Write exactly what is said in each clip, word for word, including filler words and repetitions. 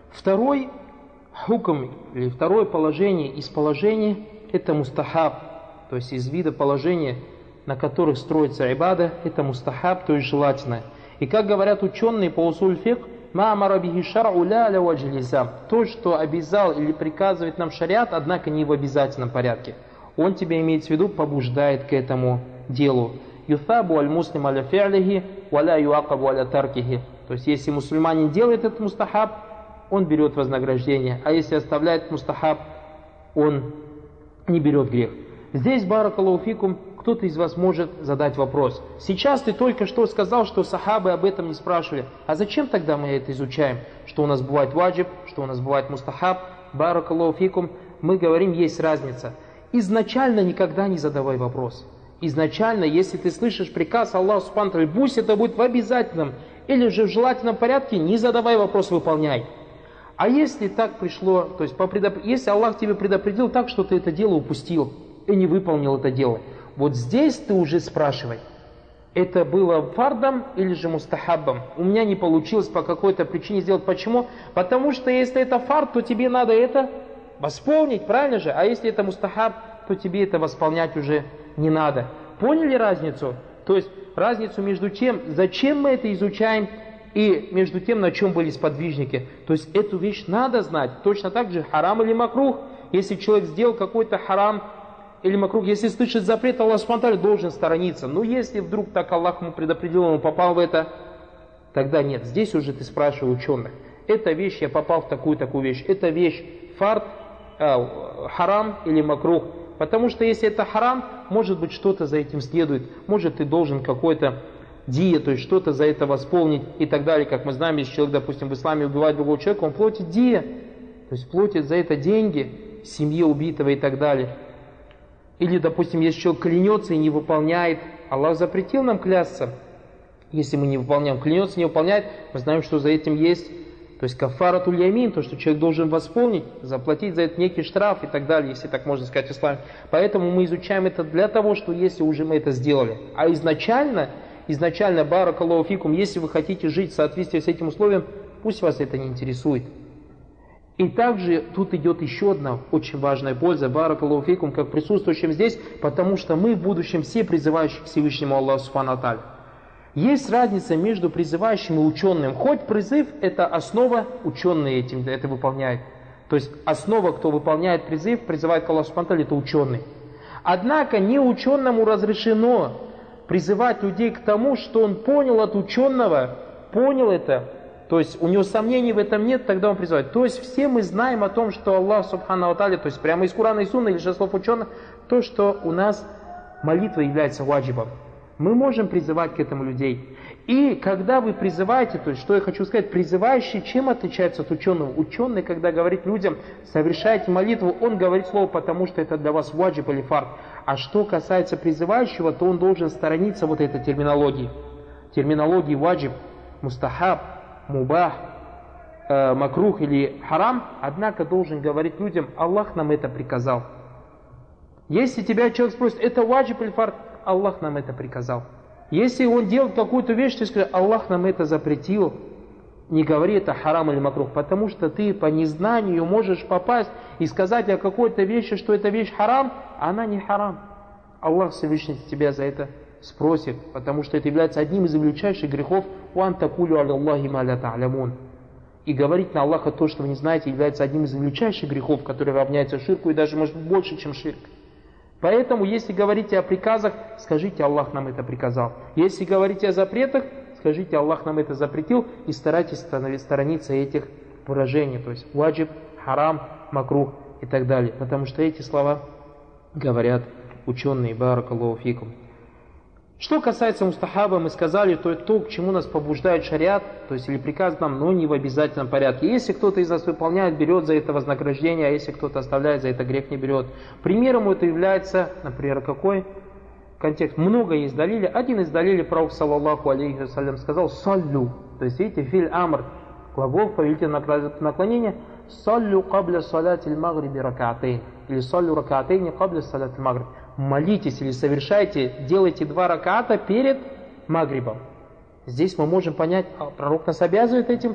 Второй хукм, или второе положение из положений, это мустахаб, то есть из вида положения, на которых строится ибада, это мустахаб, то есть желательное. И как говорят ученые по усуль фикх, ма амара бихи шар'у ля аля ваджи лизам, то, что обязал или приказывает нам шариат, однако не в обязательном порядке. Он тебя, имеется в виду, побуждает к этому делу. Юсабу аль муслим аля фи'лихи, ва ля юакабу аля таркихи. То есть, если мусульманин делает этот мустахаб, он берет вознаграждение, а если оставляет мустахаб, он не берет грех. Здесь, баракаллаху фикум, кто-то из вас может задать вопрос. Сейчас ты только что сказал, что сахабы об этом не спрашивали. А зачем тогда мы это изучаем? Что у нас бывает ваджиб, что у нас бывает мустахаб. Баракаллаху фикум. Мы говорим, есть разница. Изначально никогда не задавай вопрос. Изначально, если ты слышишь приказ Аллаха субхану ва тааля, пусть это будет в обязательном или же в желательном порядке, не задавай вопрос, выполняй. А если так пришло, то есть по предоп... если Аллах тебе предопределил так, что ты это дело упустил и не выполнил это дело, вот здесь ты уже спрашивай, это было фардом или же мустахаббом. У меня не получилось по какой-то причине сделать. Почему? Потому что если это фард, то тебе надо это восполнить, правильно же? А если это мустахаб, то тебе это восполнять уже не надо. Поняли разницу? То есть разницу между тем, зачем мы это изучаем, и между тем, на чем были сподвижники. То есть эту вещь надо знать. Точно так же харам или макрух. Если человек сделал какой-то харам или макрух, если слышит запрет, Аллах субхану ва тааля должен сторониться. Но если вдруг так Аллах ему предопределил, он попал в это, тогда нет. Здесь уже ты спрашиваешь ученых. Эта вещь, я попал в такую-такую вещь. Эта вещь фард, э, харам или макрух. Потому что если это харам, может быть что-то за этим следует. Может ты должен какой-то дия, то есть что-то за это восполнить и так далее. Как мы знаем, если человек, допустим, в исламе убивает другого человека, он платит дия. То есть платит за это деньги семье убитого и так далее. Или, допустим, если человек клянется и не выполняет, Аллах запретил нам клясться. Если мы не выполняем, клянется, не выполняет, мы знаем, что за этим есть, то есть кафаратуль ямин, то, что человек должен восполнить, заплатить за это некий штраф и так далее, если так можно сказать в исламе. Поэтому мы изучаем это для того, что если уже мы это сделали. А изначально, изначально, баракаллаху фикум, если вы хотите жить в соответствии с этим условием, пусть вас это не интересует. И также тут идет еще одна очень важная польза, баракаллаху фикум, как присутствующим здесь, потому что мы в будущем все призывающие к Всевышнему Аллаху субхану ва тааля. Есть разница между призывающим и ученым. Хоть призыв – это основа, ученые этим это выполняют. То есть основа, кто выполняет призыв, призывает к Аллаху субхану ва тааля, это ученый. Однако не ученому разрешено призывать людей к тому, что он понял от ученого, понял это, то есть у него сомнений в этом нет, тогда он призывает. То есть все мы знаем о том, что Аллах субхану ва тааля, то есть прямо из Курана и Сунны или же слов ученых, то, что у нас молитва является ваджибом. Мы можем призывать к этому людей. И когда вы призываете, то есть что я хочу сказать, призывающий чем отличается от ученого? Ученый, когда говорит людям, совершайте молитву, он говорит слово, потому что это для вас ваджиб или фард. А что касается призывающего, то он должен сторониться вот этой терминологии. Терминологии ваджиб, мустахаб, мубах, э, макрух или харам, однако должен говорить людям, Аллах нам это приказал. Если тебя человек спросит, это ваджиб или фард, Аллах нам это приказал. Если он делает какую-то вещь, ты скажешь, Аллах нам это запретил, не говори это харам или макрух, потому что ты по незнанию можешь попасть и сказать о какой-то вещи, что эта вещь харам, а она не харам. Аллах Всевышний тебя за это спросит, потому что это является одним из величайших грехов. «Уан такулю аля Аллахи ма ля та'лямун». И говорить на Аллаха то, что вы не знаете, является одним из величайших грехов, который равняется ширку и даже может быть больше, чем ширк. Поэтому, если говорите о приказах, скажите, Аллах нам это приказал. Если говорите о запретах, скажите, Аллах нам это запретил, и старайтесь сторониться этих выражений, то есть ваджиб, харам, макрух и так далее. Потому что эти слова говорят ученые, баракаллаху фикум. Что касается мустахаба, мы сказали, то это то, к чему нас побуждает шариат, то есть или приказ нам, но не в обязательном порядке. Если кто-то из нас выполняет, берет за это вознаграждение, а если кто-то оставляет, за это грех не берет. Примером это является, например, какой контекст? Много есть далили. Один из далилей пророк, саллаллаху алейхи вассалям, сказал «саллю». То есть видите, филь амр, глагол повелительного наклонения, «саллю кабля салатиль магриби ракаатейн». Или «саллю ракаатейни кабля салатиль магриб». Молитесь или совершайте, делайте два ракаата перед магрибом. Здесь мы можем понять, а пророк нас обязывает этим,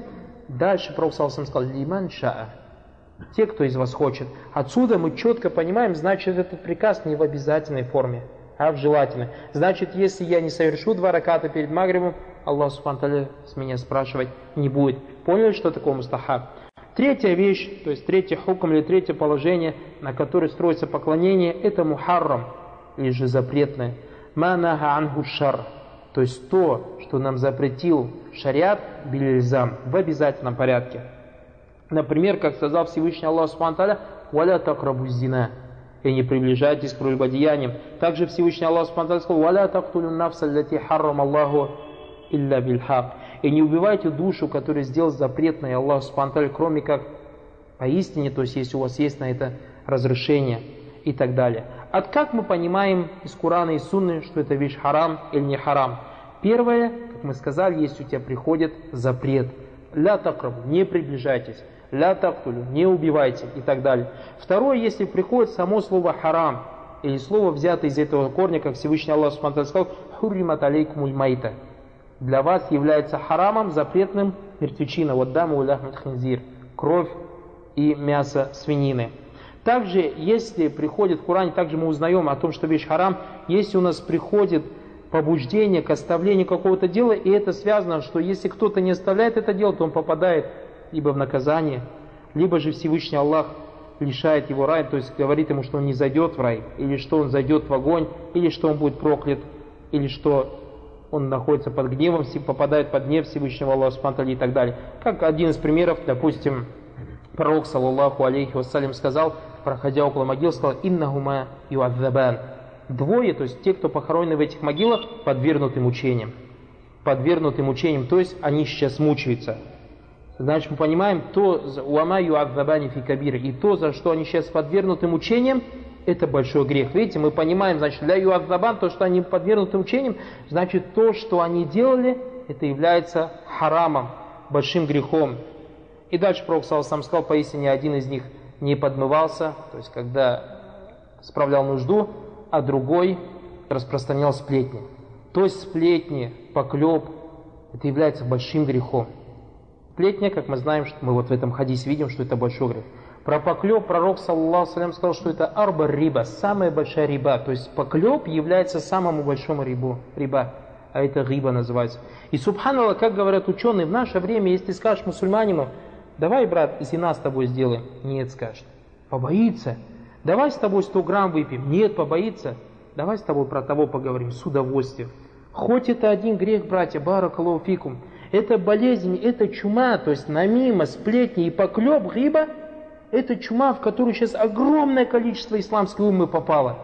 Дальше Пророк саллаллаху алейхи ва саллям сказал: «Лиман шаа». Те, кто из вас хочет. Отсюда мы четко понимаем, значит, этот приказ не в обязательной форме, а в желательной. Значит, если я не совершу два раката перед магрибом, Аллах субхану тааля с меня спрашивать не будет. Поняли, что такое мустахаб? Третья вещь, то есть третий хукм или третье положение, на которое строится поклонение, это мухаррам, или же запретное. Ма наха анху шар, то есть то, что нам запретил шариат биль-илзам, в обязательном порядке. Например, как сказал Всевышний Аллах субхану тааля: «Валя такрабу зина», и не приближайтесь к прелюбодеяниям. Также Всевышний Аллах субхану тааля сказал: «Валя тактулю нафса аллати харрам Аллаху илля бильхак», и не убивайте душу, которую сделал запретной Аллах субхану тааля, кроме как поистине, то есть если у вас есть на это разрешение и так далее. От как мы понимаем из Корана и Сунны, что это вещь харам или не харам? Первое, как мы сказали, если у тебя приходит запрет: ля такрабу, не приближайтесь, ля тактулю, не убивайте и так далее. Второе, если приходит само слово харам, или слово, взятое из этого корня, как Всевышний Аллах субхану тааля сказал: «Хурримат алейкумуль майта», для вас является харамом, запретным мертвечина, вот даму ляхмат хинзир, кровь и мясо свинины. Также, если приходит в Коране, также мы узнаем о том, что вещь харам, если у нас приходит побуждение к оставлению какого-то дела, и это связано, что если кто-то не оставляет это дело, то он попадает либо в наказание, либо же Всевышний Аллах лишает его рая, то есть говорит ему, что он не зайдет в рай, или что он зайдет в огонь, или что он будет проклят, или что он находится под гневом, попадает под гнев Всевышнего Аллаха субхану тааля и так далее. Как один из примеров, допустим, пророк саллаллаху алейхи вассалям сказал, проходя около могил, сказал: «Иннахума юадзабан». Двое, то есть те, кто похоронены в этих могилах, подвергнуты мучениям. Подвергнуты мучениям, то есть они сейчас мучаются. Значит, мы понимаем, то уама юадзабани фи кабир, и то, за что они сейчас подвергнуты мучениям, это большой грех. Видите, мы понимаем, значит, для юадзабан, то, что они подвергнуты мучениям, значит, то, что они делали, это является харамом, большим грехом. И дальше Пророк саллаллаху алейхи ва саллям сказал: поистине один из них не подмывался, то есть когда справлял нужду, а другой распространял сплетни. То есть сплетни, поклеп, это является большим грехом. Сплетня, как мы знаем, что мы вот в этом хадисе видим, что это большой грех. Про поклеп пророк саллаллаху алейхи ва саллям сказал, что это арба риба, самая большая риба. То есть поклеп является самому большому рибу, риба, а это риба называется. И субханаллах, как говорят ученые, в наше время, если ты скажешь мусульманину: давай, брат, зина с тобой сделаем. Нет, скажет. Побоится. Давай с тобой сто грамм выпьем. Нет, побоится. Давай с тобой про того поговорим с удовольствием. Хоть это один грех, братья, баракаллаху фикум. Это болезнь, это чума, то есть намима, сплетни и поклеп, риба, это чума, в которую сейчас огромное количество исламской уммы попало.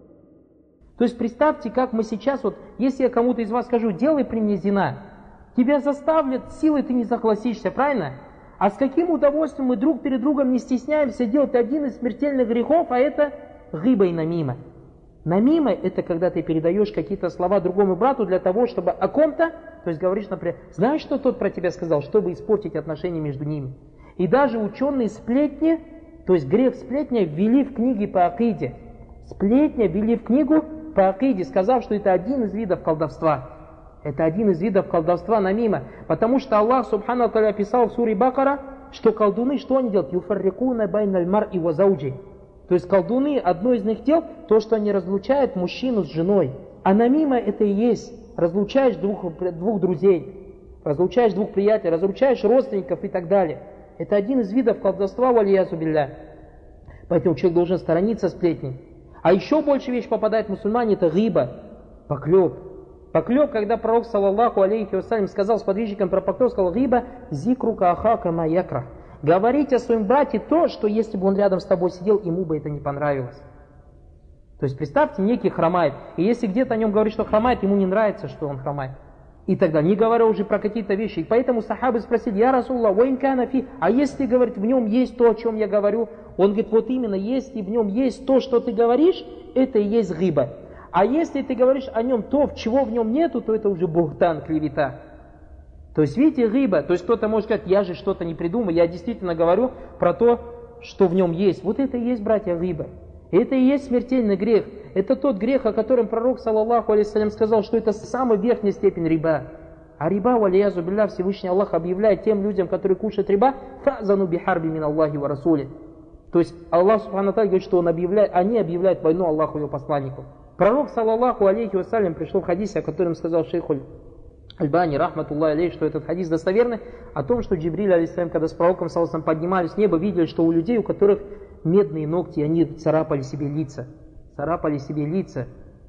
То есть представьте, как мы сейчас, вот если я кому-то из вас скажу: делай при мне зина, тебя заставят, силой ты не согласишься, правильно? А с каким удовольствием мы друг перед другом не стесняемся делать один из смертельных грехов, а это гиба и намима. Намима — это когда ты передаешь какие-то слова другому брату для того, чтобы о ком-то, то есть говоришь, например: знаешь, что тот про тебя сказал, чтобы испортить отношения между ними. И даже ученые сплетни, то есть грех сплетня, ввели в книги по акиде. Сплетня ввели в книгу по акиде, сказав, что это один из видов колдовства. Это один из видов колдовства намима. Потому что Аллах субхану тааля описал в суре Бакара, что колдуны, что они делают? Юфаррикуна байналь мар'i ва зауджи. То есть колдуны, одно из них дел, то, что они разлучают мужчину с женой. А намима это и есть. Разлучаешь двух, двух друзей, разлучаешь двух приятелей, разлучаешь родственников и так далее. Это один из видов колдовства, валиясу билля. Поэтому человек должен сторониться сплетни. А еще больше вещь попадает в мусульмане, это гиба, поклеп. Поклеп, когда пророк саллаллаху алейхи ва саллям сказал сподвижникам про поклеп, сказал: гиба зикрука ахака ма якра. Говорить о своем брате то, что если бы он рядом с тобой сидел, ему бы это не понравилось. То есть представьте, некий хромает, и если где-то о нем говорит, что хромает, ему не нравится, что он хромает. И тогда, не говоря уже про какие-то вещи. И поэтому сахабы спросили: я Расулаллах, ва ин кана фи, а если, говорит, в нем есть то, о чем я говорю? Он говорит: вот именно, если в нем есть то, что ты говоришь, это и есть гиба. А если ты говоришь о нем то, чего в нем нету, то это уже бухтан, клевета. То есть, видите, гиба, то есть кто-то может сказать: я же что-то не придумал, я действительно говорю про то, что в нем есть. Вот это и есть, братья, гиба. Это и есть смертельный грех. Это тот грех, о котором пророк саллаллаху алейхи ва саллям сказал, что это самая верхняя степень риба. А риба, валиязу билля, Всевышний Аллах объявляет тем людям, которые кушают риба, фазану бихарби мин Аллахи ва расули. То есть Аллах субхану тааля говорит, что он объявляет, они объявляют войну Аллаху и его посланнику. Пророк, саллаллаху алейхи вассалям, пришел в хадисе, о котором сказал шейхуль Альбани, рахматуллахи алейхи, что этот хадис достоверный, о том, что Джибриль, алейхиссалям, когда с пророком саллаллаху поднимались с неба, видели, что у людей, у которых медные ногти, они царапали себе лица. Царапали себе лица.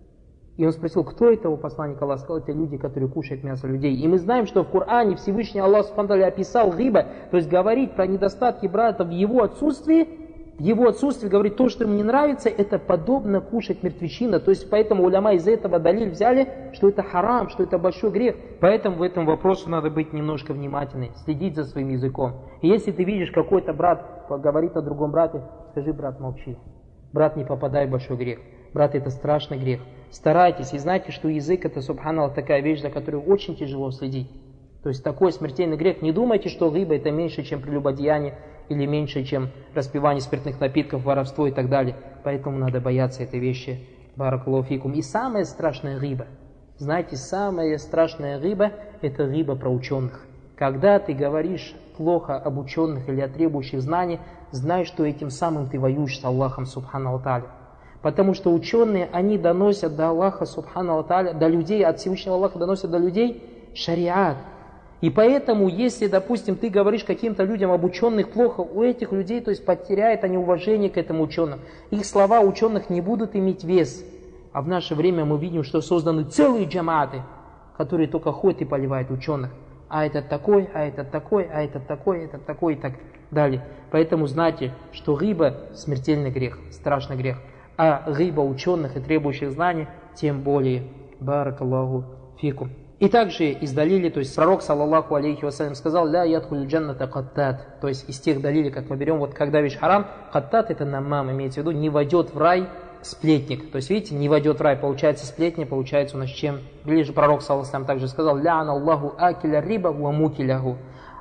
И он спросил, кто это у посланника Аллаха? Сказал, это люди, которые кушают мясо людей. И мы знаем, что в Коране Всевышний Аллах субхану тааля описал гиба, то есть говорить про недостатки брата в его отсутствии. В его отсутствии говорит, то, что ему не нравится, это подобно кушать мертвечина. То есть поэтому уляма из этого далиль взяли, что это харам, что это большой грех. Поэтому в этом вопросе надо быть немножко внимательным, следить за своим языком. И если ты видишь, какой-то брат говорит о другом брате, скажи, брат, молчи. Брат, не попадай в большой грех. Брат, это страшный грех. Старайтесь и знайте, что язык это, субханаллах, такая вещь, за которую очень тяжело следить. То есть такой смертельный грех. Не думайте, что гиба это меньше, чем прелюбодеяние, или меньше, чем распивание спиртных напитков, воровство и так далее. Поэтому надо бояться этой вещи. Баракаллаху фикум. И самая страшная гиба, знаете, самая страшная гиба, это гиба про ученых. Когда ты говоришь плохо об ученых или о требующих знаний, знай, что этим самым ты воюешь с Аллахом субхану тааля. Потому что ученые, они доносят до Аллаха субхану тааля, до людей, от Всевышнего Аллаха доносят до людей шариат. И поэтому, если, допустим, ты говоришь каким-то людям об ученых плохо, у этих людей, то есть потеряют они уважение к этому ученому. Их слова ученых не будут иметь вес. А в наше время мы видим, что созданы целые джамааты, которые только ходят и поливают ученых. А этот такой, а этот такой, а этот такой, этот такой и так далее. Поэтому знайте, что гиба смертельный грех, страшный грех. А гиба ученых и требующих знаний, тем более. Баракаллаху фикум. И также из далили, то есть пророк, саллаллаху алейхи вассалям, сказал, ля ядхуль джанната каттат. То есть из тех далилей, как мы берем, вот когда вещь харам, каттат это намам, имеется в виду, не войдет в рай сплетник. То есть, видите, не войдет в рай, получается сплетня, получается у нас чем? Или же пророк, саллаллаху алейхи вассалям, также сказал, ля аналлаху акиля риба ва мукиляху.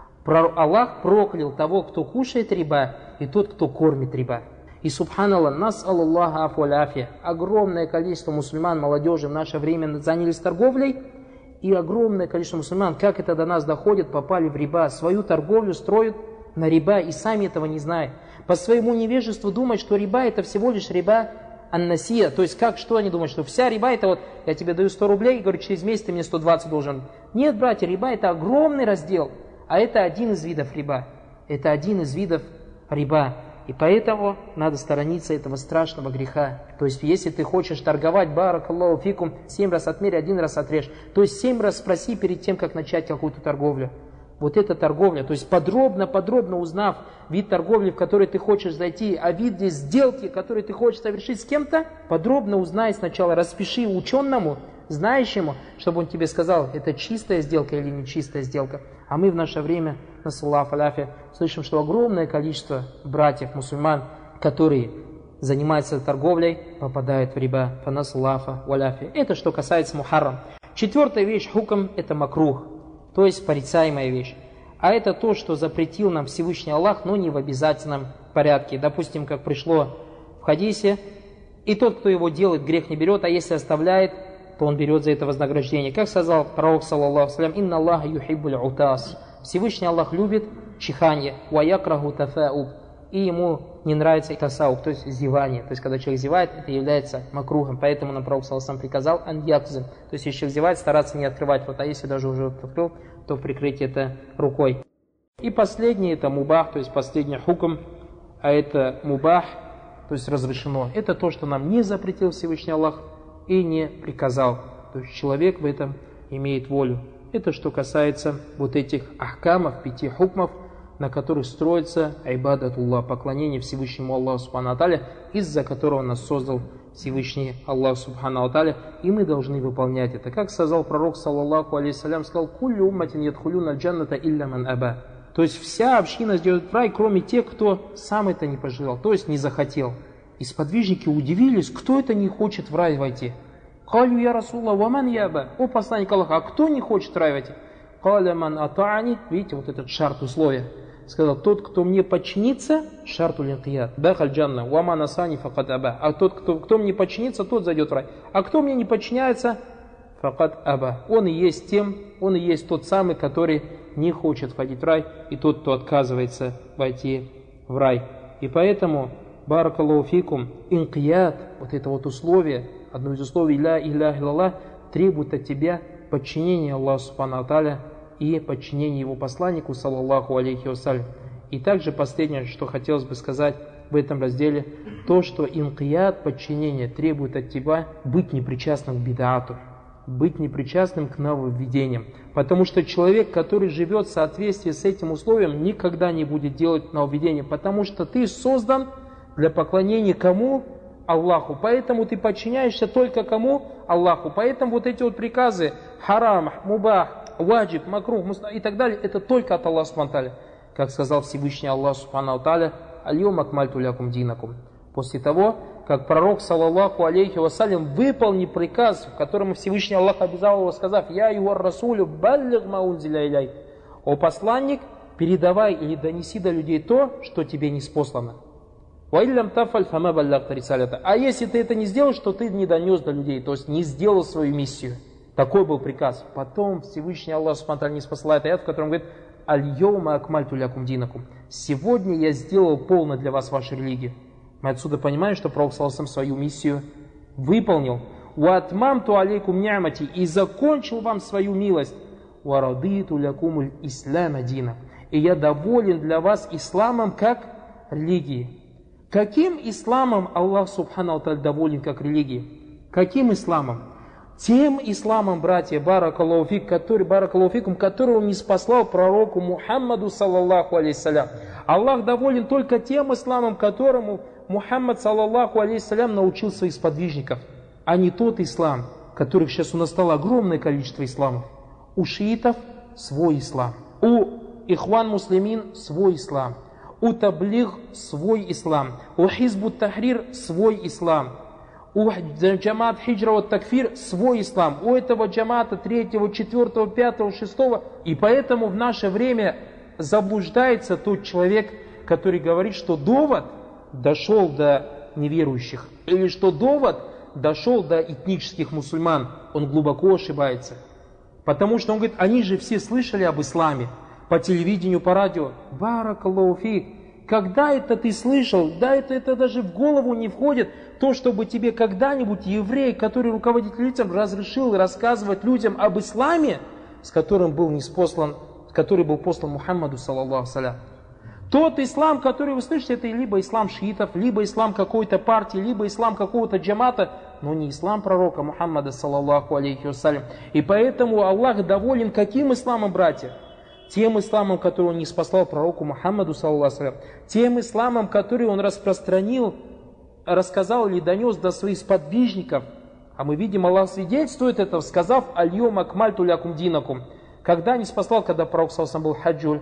Аллах проклял того, кто кушает риба, и тот, кто кормит риба. И субханаллах, нас аллаху афу аляфия. Огромное количество мусульман, молодежи в наше время занялись торговлей. И огромное количество мусульман, как это до нас доходит, попали в риба, свою торговлю строят на риба и сами этого не знают. По своему невежеству думают, что риба это всего лишь риба ан-насия. То есть как, что они думают, что вся риба это вот, я тебе даю сто рублей, и говорю, через месяц ты мне сто двадцать должен. Нет, братья, риба это огромный раздел, а это один из видов риба. Это один из видов риба. И поэтому надо сторониться этого страшного греха. То есть, если ты хочешь торговать, баракаллаху фикум, семь раз отмерь, один раз отрежь. То есть, семь раз спроси перед тем, как начать какую-то торговлю. Вот эта торговля, то есть, подробно-подробно узнав вид торговли, в который ты хочешь зайти, а виде сделки, который ты хочешь совершить с кем-то, подробно узнай сначала, распиши ученому, знающему, чтобы он тебе сказал, это чистая сделка или не чистая сделка. А мы в наше время, нассаллаху аляфи, слышим, что огромное количество братьев, мусульман, которые занимаются торговлей, попадают в риба. Фанасаллаху аляфи. Это что касается мухаррам. Четвертая вещь, хукм, это макрух, то есть порицаемая вещь. А это то, что запретил нам Всевышний Аллах, но не в обязательном порядке. Допустим, как пришло в хадисе, и тот, кто его делает, грех не берет, а если оставляет, то он берет за это вознаграждение. Как сказал пророк, саллаллаху алейхи, «Инна Аллаха юхиббуль утас». Всевышний Аллах любит чиханье, «Ва якраху тафауб». И ему не нравится тасауб, то есть зевание. То есть, когда человек зевает, это является макрухом. Поэтому нам пророк, саллаллаху алейхи, приказал «Ан якзим». То есть, если человек зевает, стараться не открывать рот, а если даже уже открыл, то прикрыть это рукой. И последний, это мубах, то есть последний хукм, а это мубах, то есть разрешено. Это то, что нам не запретил Всевышний Аллах и не приказал. То есть человек в этом имеет волю. Это что касается вот этих ахкамов, пяти хукмов, на которых строится айбадатуллах, поклонение Всевышнему Аллаху субхану тааля, из-за которого нас создал Всевышний Аллах субхану тааля, и мы должны выполнять это. Как сказал пророк, саллаллаху алейхи салям, сказал, «Куллю умматин ядхулюна джанната илля ман аба». То есть вся община сделает в рай, кроме тех, кто сам это не пожелал, то есть не захотел. И сподвижники удивились, кто это не хочет в рай войти. «Калю я Расулла, ваман яба». О посланник Аллаха, а кто не хочет в рай войти? «Каля ман атаани». Видите, вот этот шарт условия. Сказал, тот, кто мне подчинится, шарту линкият, дахаль джанна, ваман асани факад аба. А тот, кто, кто мне подчинится, тот зайдет в рай. А кто мне не подчиняется, факад аба. Он и есть тем, он и есть тот самый, который не хочет входить в рай, и тот, кто отказывается войти в рай. И поэтому, баракаллаху фикум, инкият, вот это вот условие, одно из условий ля илляха илляллах, требует от тебя подчинения Аллаху субхану ва тааля и подчинения его посланнику, саллаллаху алейхи вассалям. И также последнее, что хотелось бы сказать в этом разделе, то, что инкият, подчинение, требует от тебя быть непричастным к бид'ату, быть непричастным к нововведениям. Потому что человек, который живет в соответствии с этим условием, никогда не будет делать нововведения, потому что ты создан для поклонения кому? Аллаху. Поэтому ты подчиняешься только кому? Аллаху. Поэтому вот эти вот приказы, харам, мубах, ваджиб, макрух, муста и так далее, это только от Аллаха субхану ва тааля. Как сказал Всевышний Аллах субхану ва тааля, аль-йом акмальту лякум динакум. После того, как пророк, саллаллаху алейхи вассалям, выполнил приказ, в котором Всевышний Аллах обязал его, сказав: «Я юар расулю баллиг ма унзиля иляйк». О посланник, передавай или донеси до людей то, что тебе ниспослано. А если ты это не сделаешь, то ты не донес до людей, то есть не сделал свою миссию. Такой был приказ. Потом Всевышний Аллах субхану ва тааля не спосылает аят, в котором говорит: аль-йома акмальту лякум динакум. Сегодня я сделал полно для вас вашу религию. Мы отсюда понимаем, что пророк саллаллаху алейхи ва саллям свою миссию выполнил. Ва атмамту алейкум ни'мати, и закончил вам свою милость. Ва радиту лякумуль исляма дина. И я доволен для вас исламом как религией. Каким исламом Аллах субхану ва тааля доволен как религией? Каким исламом? Тем исламом, братья, баракаллаху фик, который, баракаллаху фикум, который он не спаслал пророку Мухаммаду, саллаллаху алейхиссалям. Аллах доволен только тем исламом, которому Мухаммад, саллаллаху алейхиссалям, научил своих сподвижников, а не тот ислам, которых сейчас у нас стало огромное количество исламов. У шиитов свой ислам, у ихван муслимин свой ислам, у таблиг свой ислам, у хизбут тахрир свой ислам, у джамаат хиджра вот такфир свой ислам, у этого джамаата третьего, четвертого, пятого, шестого. И поэтому в наше время заблуждается тот человек, который говорит, что довод дошел до неверующих, или что довод дошел до этнических мусульман. Он глубоко ошибается. Потому что он говорит: они же все слышали об исламе по телевидению, по радио. Баракаллаху фик. Когда это ты слышал? Да, это, это даже в голову не входит. То, чтобы тебе когда-нибудь еврей, который руководитель лицам, разрешил рассказывать людям об исламе, с которым был ниспослан, который был послан Мухаммаду, саллаллаху алейхи. Тот ислам, который вы слышите, это либо ислам шиитов, либо ислам какой-то партии, либо ислам какого-то джамата, но не ислам пророка Мухаммада, саллаллаху алейхи вассалям. И поэтому Аллах доволен каким исламом, братья? Тем исламом, который он не спаслал пророку Мухаммаду, саллаллаху алейхи вассалям. Тем исламом, который он распространил, рассказал или донес до своих сподвижников. А мы видим, Аллах свидетельствует это, сказав: аль-йом акмальту лякум динакум. Когда не спаслал, когда пророк саллаллаху алейхи вассалям был хаджуль,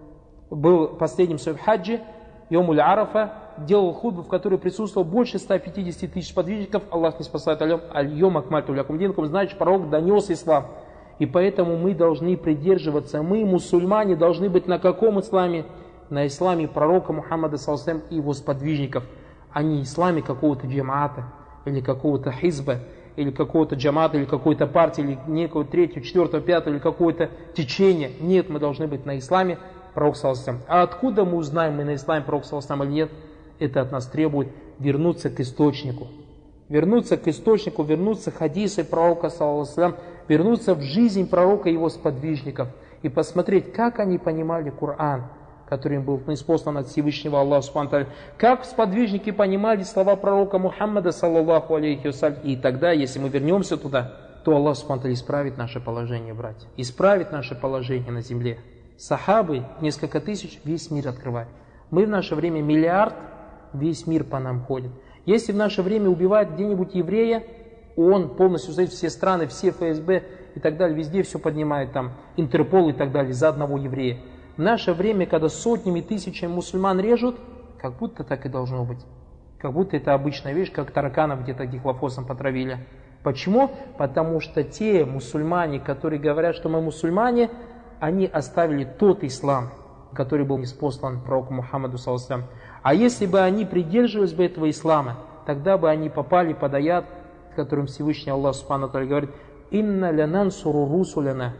был последним в своем хаджи, Йомуль Арафа, делал худбу, в которой присутствовало больше ста пятидесяти тысяч подвижников. Аллах не спасает аль-йом акмальту лякум динакум, значит, пророк донес ислам. И поэтому мы должны придерживаться, мы, мусульмане, должны быть на каком исламе? На исламе пророка Мухаммада, саллаллаху алейхи ва саллям, и его сподвижников, а не исламе какого-то джамаата, или какого-то хизба, или какого-то джамаата, или какой-то партии, или некого третьего, четвертого, пятого, или какое-то течение. Нет, мы должны быть на исламе пророка, саллаллаху алейхи ва саллям. А откуда мы узнаем, мы на исламе пророка, саллаллаху алейхи ва саллям, или нет? Это от нас требует вернуться к источнику. Вернуться к источнику, вернуться к хадису пророка, саллаллаху алейхи ва саллям, вернуться в жизнь пророка и его сподвижников и посмотреть, как они понимали Коран, который им был ниспослан от Всевышнего Аллаха субхану ва тааля, как сподвижники понимали слова пророка Мухаммада, саллаллаху алейхи вассалям. И тогда, если мы вернемся туда, то Аллах субхану ва тааля исправит наше положение, братья, исправит наше положение на земле. Сахабы, несколько тысяч, весь мир открывают. Мы в наше время миллиард, весь мир по нам ходит. Если в наше время убивают где-нибудь еврея, он полностью стоит, все страны, все эф эс бэ и так далее, везде все поднимает, там, Интерпол и так далее, за одного еврея. В наше время, когда сотнями, тысячами мусульман режут, как будто так и должно быть. Как будто это обычная вещь, как тараканов где-то дихлофосом потравили. Почему? Потому что те мусульмане, которые говорят, что мы мусульмане, они оставили тот ислам, который был ниспослан пророку Мухаммаду, саллаллаху алейхи ва саллям. А если бы они придерживались бы этого ислама, тогда бы они попали под аят, в котором Всевышний Аллах субхану ва тааля говорит: «Инна лянансуру русуляна».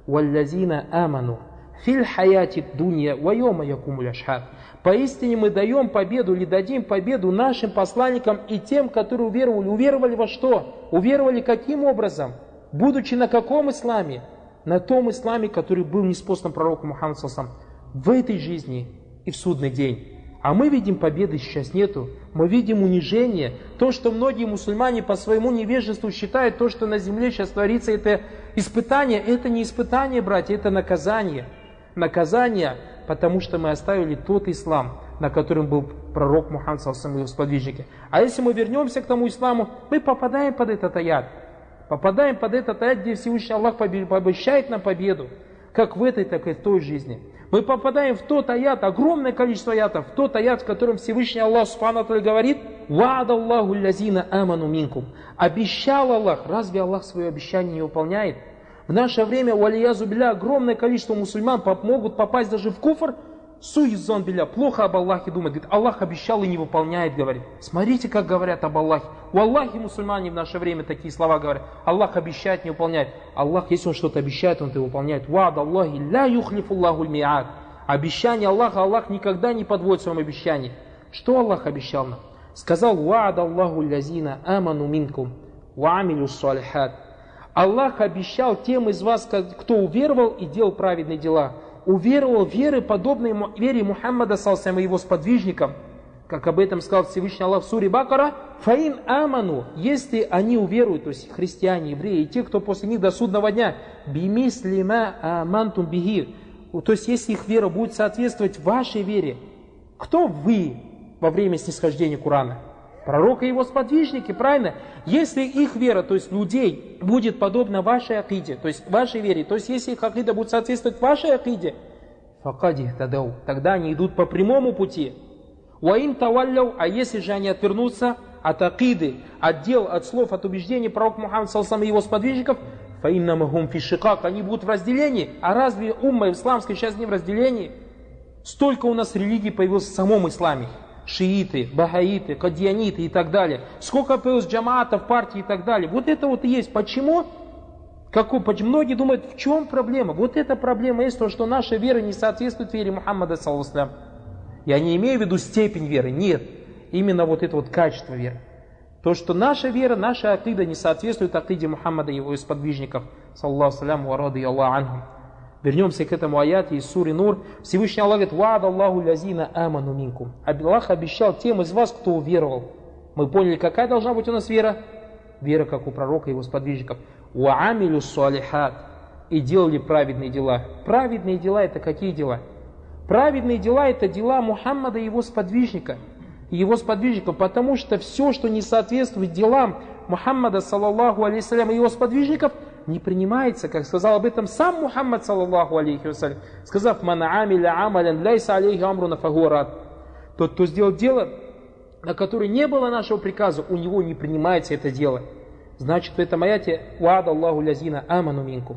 валлазина аману филь хаяти дунья ва йома якумуль ашхад. Поистине мы даем победу или дадим победу нашим посланникам и тем, которые уверовали. Уверовали во что? Уверовали каким образом? Будучи на каком исламе? На том исламе, который был ниспослан пророку Мухаммаду саллаллаху алейхи ва саллям в этой жизни и в судный день. А мы видим, победы сейчас нету. Мы видим унижение. То, что многие мусульмане по своему невежеству считают, то, что на земле сейчас творится, это испытание. Это не испытание, братья, это наказание. Наказание, потому что мы оставили тот ислам, на котором был пророк Мухаммад саллаллаху алейхи ва саллям и его сподвижники. А если мы вернемся к тому исламу, мы попадаем под этот аят. Попадаем под этот аят, где Всевышний Аллах пообещает нам победу. Как в этой, так и в той жизни. Мы попадаем в тот аят, огромное количество аятов, в тот аят, в котором Всевышний Аллах Субхану ва Тааля говорит: «Ва'ада Аллаху лязина аману минкум». Обещал Аллах, разве Аллах свое обещание не выполняет? В наше время, валиязу билля, огромное количество мусульман могут попасть даже в куфр, суизон билля, плохо об Аллахе думать. Говорит, Аллах обещал и не выполняет, говорит. Смотрите, как говорят об Аллахе. У Аллахе мусульмане в наше время такие слова говорят. Аллах обещает, не выполняет. Аллах, если Он что-то обещает, Он это выполняет. Ва'ад Аллахи ля юхлифуллаху л-ми'ад. Обещание Аллаха, Аллах никогда не подводит своим обещаниям. Что Аллах обещал нам? Сказал: «Ва'ад Аллаху лязина аману минкум ва амилю ссалихат». Аллах обещал тем из вас, кто уверовал и делал праведные дела. Уверовал веры, подобной вере Мухаммада саллаллаху алейхи ва саллям и его сподвижникам. Как об этом сказал Всевышний Аллах в суре Бакара: «Фаин аману», если они уверуют, то есть христиане, евреи, и те, кто после них до судного дня, бимисли ма амантум бихи, то есть если их вера будет соответствовать вашей вере. Кто вы во время снисхождения Корана? Пророк и его сподвижники, правильно? Если их вера, то есть людей, будет подобна вашей акиде, то есть вашей вере, то есть если их акида будет соответствовать вашей акиде, факади тадау, тогда они идут по прямому пути. Уаин тавалляу, а если же они отвернутся от акиды, от дел, от слов, от убеждений пророка Мухаммада саллаллаху алейхи ва саллям и его сподвижников, фаиннамахум фишикак, они будут в разделении. А разве умма исламская сейчас не в разделении? Столько у нас религий появилось в самом исламе. Шииты, бахаиты, кадьяниты и так далее. Сколько появилось джамаатов, партий и так далее. Вот это вот и есть. Почему? Как, почему? Многие думают, в чем проблема? Вот эта проблема есть, то, что наша вера не соответствует вере Мухаммада саллаллаху алейхи ва саллям. Я не имею в виду степень веры, нет. Именно вот это вот качество веры. То, что наша вера, наша акида не соответствует акиде Мухаммада и его сподвижников, саллаллаху алейхи ва саллям, ва ради Аллаху анхум. Вернемся к этому аяте из суры Нур. Всевышний Аллах говорит: «Ва'ад Аллаху лязина аману минкум». Аллах обещал тем из вас, кто уверовал. Мы поняли, какая должна быть у нас вера? Вера, как у пророка и его сподвижников. «Ва амилю ссалихат». И делали праведные дела. Праведные дела — это какие дела? Праведные дела — это дела Мухаммада и его сподвижника. И его сподвижников, потому что все, что не соответствует делам Мухаммада, саллаллаху алейхи ва саллям, и его сподвижников, не принимается, как сказал об этом сам Мухаммад, саллаллаху алейхи ва саллям, сказав: «Ман амиля амалян ляйса алейхи амруна фахуа рад». Тот, кто сделал дело, на которое не было нашего приказа, у него не принимается это дело. Значит, в этом аяте: «Ва'ад Аллаху лязина аману минкум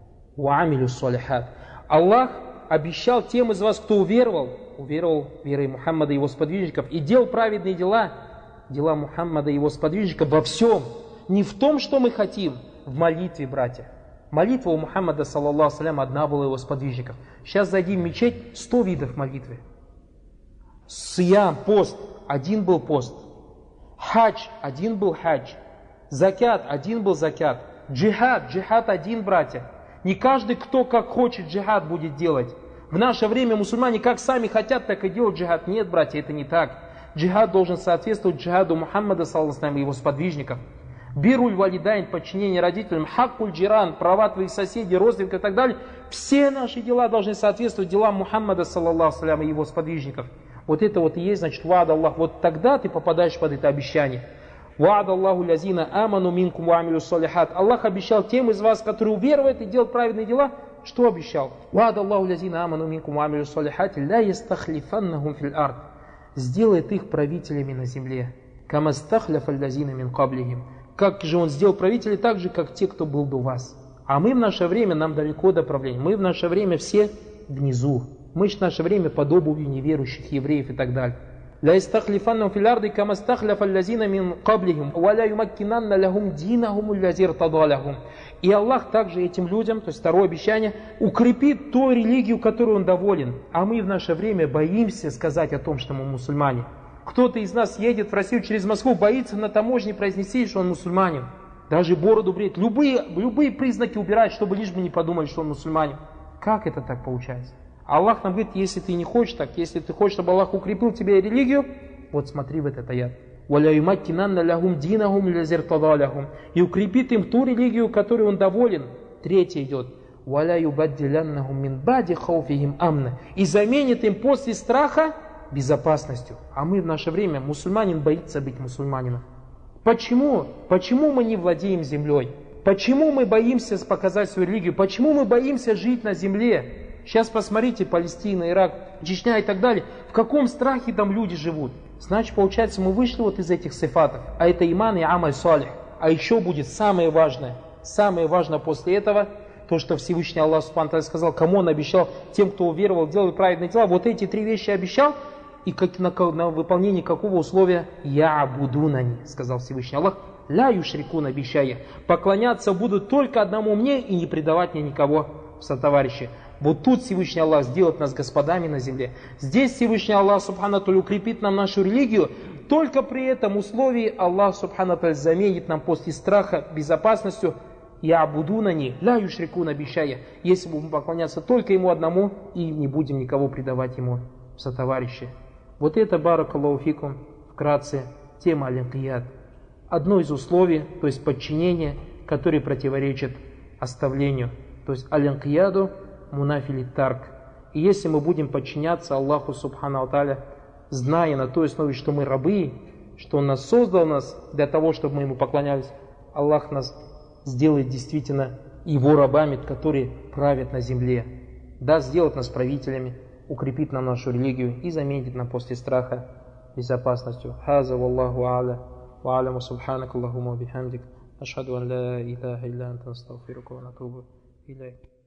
ва амилю ссалихат». Аллах обещал тем из вас, кто уверовал, уверовал верой Мухаммада и его сподвижников, и делал праведные дела, дела Мухаммада и его сподвижников во всем. Не в том, что мы хотим, в молитве, братья. Молитва у Мухаммада, саллаллаху алейхи ва саллям, одна была его сподвижников. Сейчас зайди в мечеть, сто видов молитвы. Сиям, пост, один был пост. Хадж, один был хадж. Закят, один был закят. Джихад, джихад один, братья. Не каждый, кто как хочет джихад, будет делать. В наше время мусульмане как сами хотят, так и делают джихад. Нет, братья, это не так. Джихад должен соответствовать джихаду Мухаммада, саллаллаху алейхи ва саллям, и его сподвижников. Бируль валидайн, подчинение родителям, хаккуль джиран, права твоих соседей, родственников и так далее. Все наши дела должны соответствовать делам Мухаммада, саллаллаху алейхи ва саллям, и его сподвижников. Вот это вот и есть, значит, ва'ад Аллах. Вот тогда ты попадаешь под это обещание. Ва'ад Аллаху лязина аману минкум ва амилю ссалихат. Аллах обещал тем из вас, которые уверуют и делают праведные дела. Что обещал? Ва'ад Аллаху лязина аману минкум ва амилю ссалихат ля ястахлифаннахум фил ард. Сделает их правителями на земле. Кама стахляфа лязина мин каблихим. Как же он сделал правителей, так же, как те, кто был до вас. А мы в наше время, нам далеко до правления. Мы в наше время все внизу. Мы в наше время под обувью неверующих евреев и так далее. لا يستخلفنهم في الأرض كما استخلف الذين من قبلهم ولا يمكنن لهم دينهم الذي ارتضى لهم. И Аллах также этим людям, то есть второе обещание, укрепит ту религию, которую Он доволен. А мы в наше время боимся сказать о том, что мы мусульмане. Кто-то из нас едет в Россию через Москву, боится на таможне произнести, что он мусульманин. Даже бороду бреет. Любые, любые признаки убирает, чтобы лишь бы не подумали, что он мусульманин. Как это так получается? Аллах нам говорит, если ты не хочешь так, если ты хочешь, чтобы Аллах укрепил тебе религию, вот смотри в этот аят. И укрепит им ту религию, которой он доволен. Третье идет. И заменит им после страха безопасностью. А мы в наше время, мусульманин боится быть мусульманином. Почему? Почему мы не владеем землей? Почему мы боимся показать свою религию? Почему мы боимся жить на земле? Сейчас посмотрите, Палестина, Ирак, Чечня и так далее. В каком страхе там люди живут? Значит, получается, мы вышли вот из этих сифатов. А это иман и амаль салих. А еще будет самое важное. Самое важное после этого, то, что Всевышний Аллах Субхану ва Тааля сказал, кому Он обещал, тем, кто уверовал, делал праведные дела. Вот эти три вещи обещал. И как, на, на выполнение какого условия? Я абудунани, сказал Всевышний Аллах. Ля юшрикуна бишая. Поклоняться будут только одному мне и не предавать мне никого в сотоварищи. Вот тут Всевышний Аллах сделает нас господами на земле. Здесь Всевышний Аллах Субхану ва Тааля укрепит нам нашу религию. Только при этом условии Аллах Субхану ва Тааля заменит нам после страха безопасностью. Я абудунани, ля юшрикуна бишая. Если будем поклоняться только Ему одному и не будем никого предавать Ему в сотоварищи. Вот это, баракаллаху фикум, вкратце, тема аль-инқияд. Одно из условий, то есть подчинение, которое противоречит оставлению. То есть аль-инқияду мунафили тарк. И если мы будем подчиняться Аллаху Субхану ва Тааля, зная на той основе, что мы рабы, что Он нас создал нас для того, чтобы мы Ему поклонялись, Аллах нас сделает действительно Его рабами, которые правят на земле. Да, сделает нас правителями, укрепит нам нашу религию и заменит нам после страха безопасностью. Хаза валлаху а'ля ва аляму субханак Аллахума бихамдик. Ашхаду ан ла илаха илля анта астагфирука ва натубу илейк.